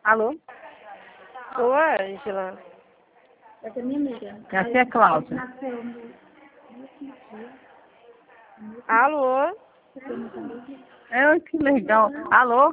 Alô? Ô, Ângela. Essa é minha amiga. Essa é a Cláudia. Nasceu no Alô? último dia. É, que legal. Alô?